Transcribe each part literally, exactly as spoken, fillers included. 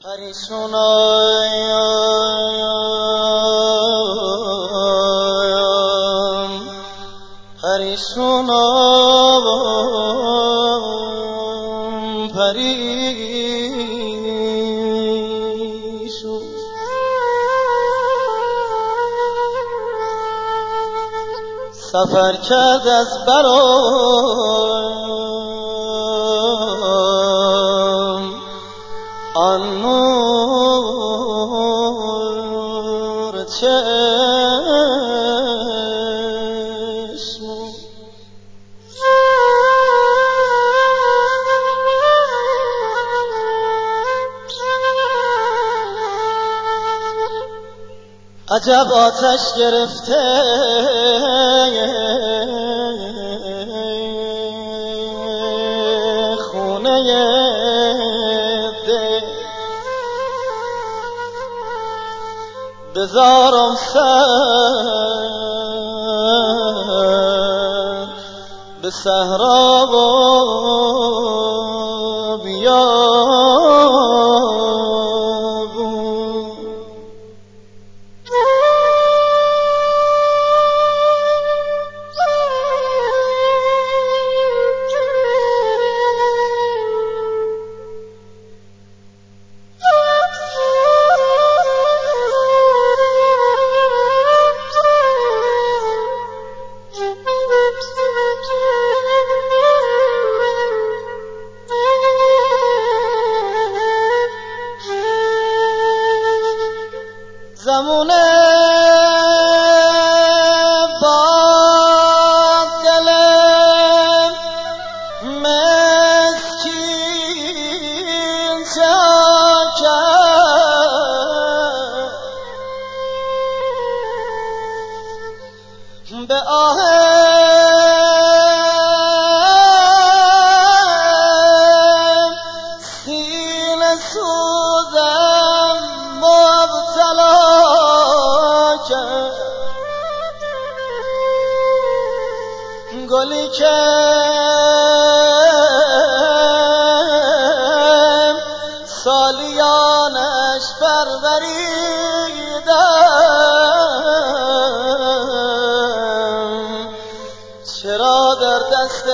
پریشونم پریشونم پریشون سفر کرد از برام آن نور چشم عجب آتش گرفته خونه ده بذارم سر به صحرا و بیابون زمونه با دل مسکین چا کرد به آه سینه سوزم مبتلا گلی که سالیانش پروریدم چرا در دست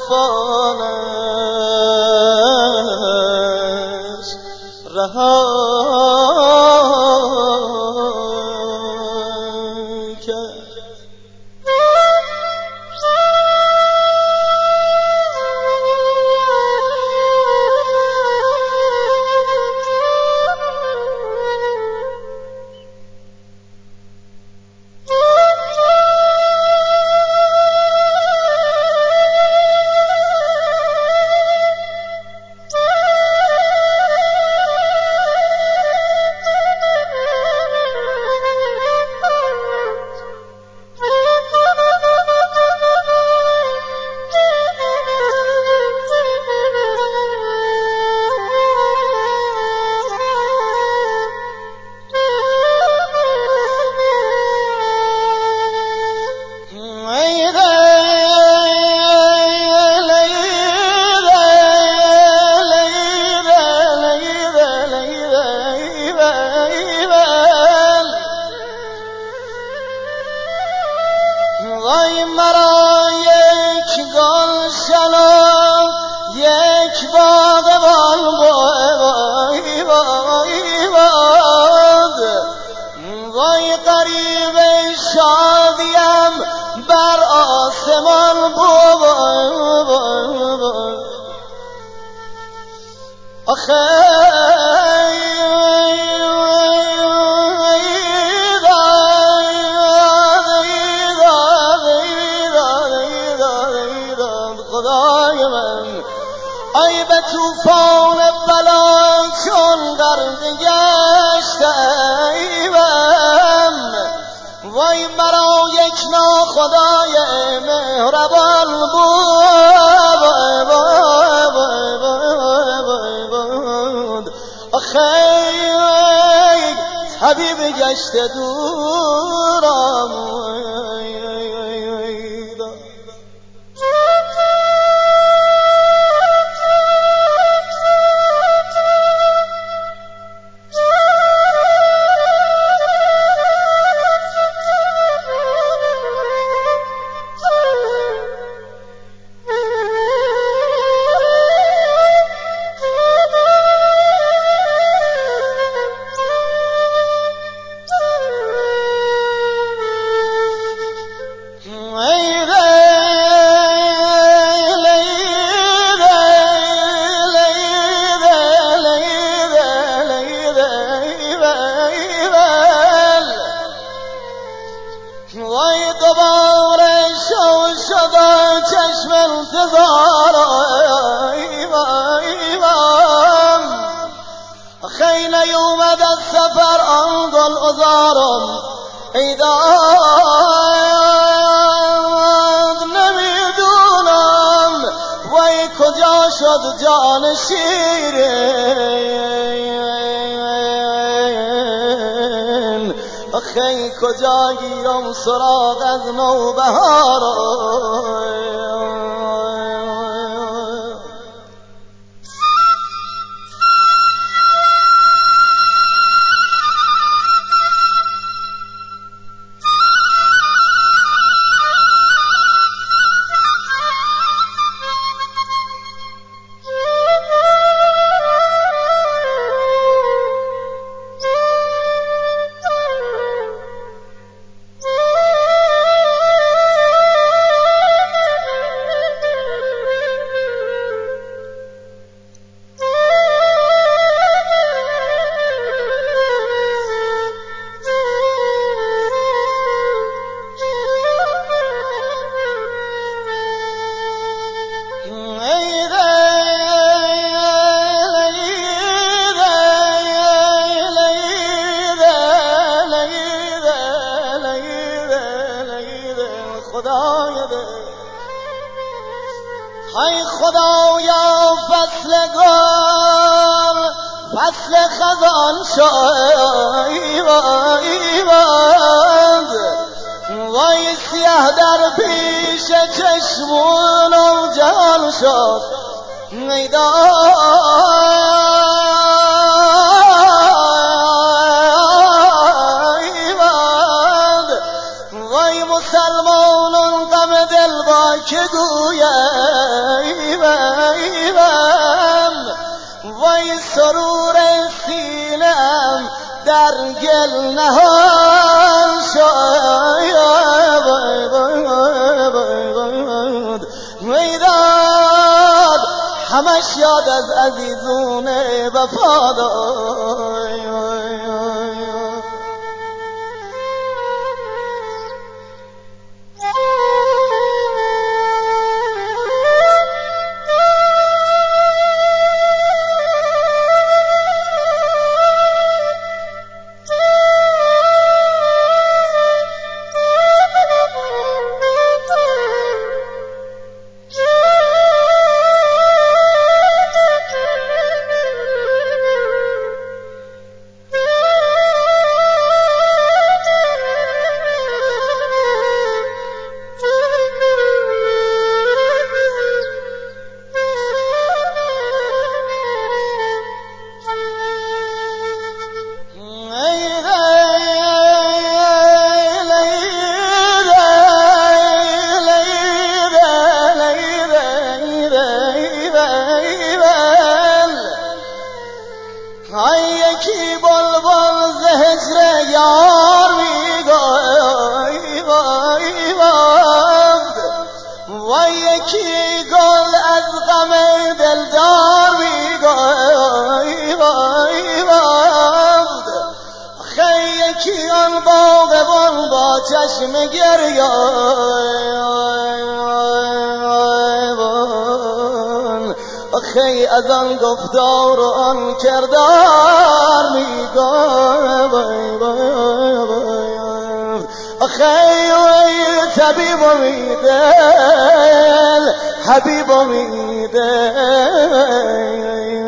طوفانش رها کرد وای مرا یک گلشن و یک باغبان وای وای باد وای غریب شادیم بر آسمان بود آخه ای به طوفان بلا چون غرق گشتم وای مرا یک ناخدای مهربان بود آخه طبیب گشت دورم خیلی اومد از سفر آن گل ازارم ای داد نمیدونم وای کجا شد جان شیرین آخه کجا گیرم سراغ از نوبهارم های خدایا فصل گل فصل خزان شایباد وای سیاه در پیش چشمونم جان شد میداد وای مسلمانان غم دل با که گویم وای سرور سینم در گل نهان شد میداد همش یاد از عزیزون وفادار یکی بلبل ز هجر یار میگوید و یکی گل از غم دلدار میگوید آخه یکی آن باغبان با چشم گریه آخه از آن گفتار و آن کردار میگوید آخه وی طبیب و میدل حبیب و میدل